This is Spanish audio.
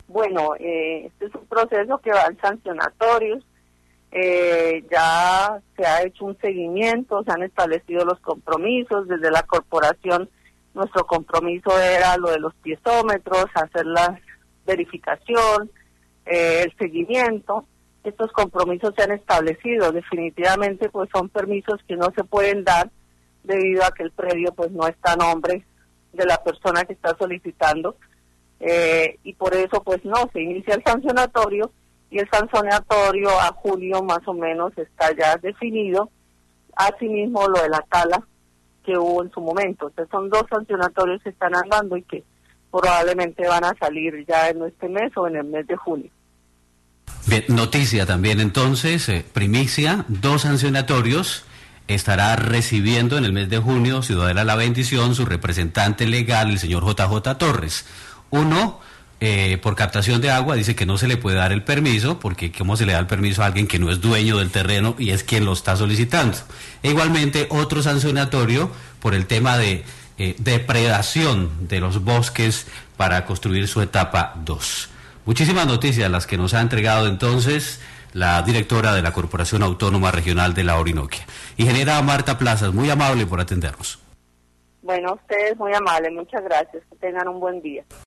Bueno, este es un proceso que va en sancionatorios. Ya se ha hecho un seguimiento, se han establecido los compromisos. Desde la corporación, nuestro compromiso era lo de los piezómetros, hacer la verificación, el seguimiento. Estos compromisos se han establecido. Definitivamente, pues son permisos que no se pueden dar debido a que el predio pues no está a nombre de la persona que está solicitando, y por eso pues no se inicia el sancionatorio, y el sancionatorio a julio más o menos está ya definido. Asimismo lo de la tala que hubo en su momento. Entonces son dos sancionatorios que están andando y que probablemente van a salir ya en este mes o en el mes de junio. Bien, noticia también entonces, primicia, 2 sancionatorios estará recibiendo en el mes de junio Ciudadela La Bendición su representante legal, el señor JJ Torres. Uno, por captación de agua, dice que no se le puede dar el permiso, porque ¿cómo se le da el permiso a alguien que no es dueño del terreno y es quien lo está solicitando? E igualmente, otro sancionatorio por el tema de depredación de los bosques para construir su etapa 2. Muchísimas noticias las que nos ha entregado entonces la directora de la Corporación Autónoma Regional de la Orinoquia. Ingeniera Marta Plazas, muy amable por atendernos. Bueno, ustedes muy amables, muchas gracias, que tengan un buen día.